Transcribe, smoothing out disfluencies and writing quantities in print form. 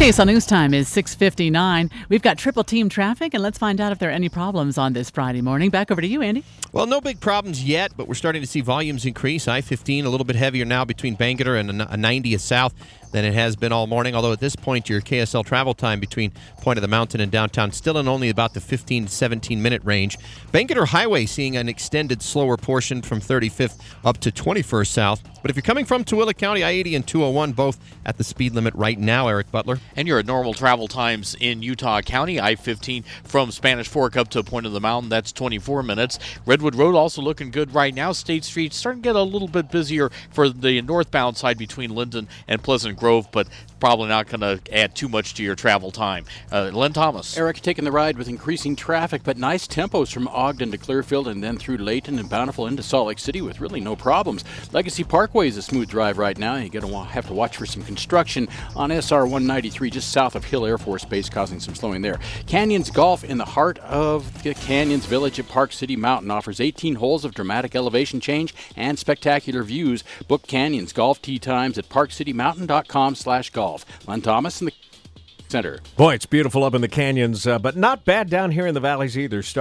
KSL News Time is 6:59. We've got triple team traffic, and let's find out if there are any problems on this Friday morning. Back over to you, Andy. Well, no big problems yet, but we're starting to see volumes increase. I-15 a little bit heavier now between Bangerter and a 90 south than it has been all morning, although at this point your KSL travel time between Point of the Mountain and downtown still in only about the 15 to 17-minute range. Bangerter Highway seeing an extended slower portion from 35th up to 21st south. But if you're coming from Tooele County, I-80 and 201 both at the speed limit right now, Eric Butler. And you're at normal travel times in Utah County. I-15 from Spanish Fork up to Point of the Mountain, that's 24 minutes. Redwood Road also looking good right now. State Street starting to get a little bit busier for the northbound side between Linden and Pleasant Grove, but probably not going to add too much to your travel time. Len Thomas. Eric taking the ride with increasing traffic, but nice tempos from Ogden to Clearfield and then through Layton and Bountiful into Salt Lake City with really no problems. Legacy Parkway is a smooth drive right now. You're going to have to watch for some construction on SR 193 just south of Hill Air Force Base, causing some slowing there. Canyons Golf in the heart of the Canyons Village at Park City Mountain offers 18 holes of dramatic elevation change and spectacular views. Book Canyons Golf tee times at parkcitymountain.com/golf. Len Thomas in the center. Boy, it's beautiful up in the canyons, but not bad down here in the valleys either.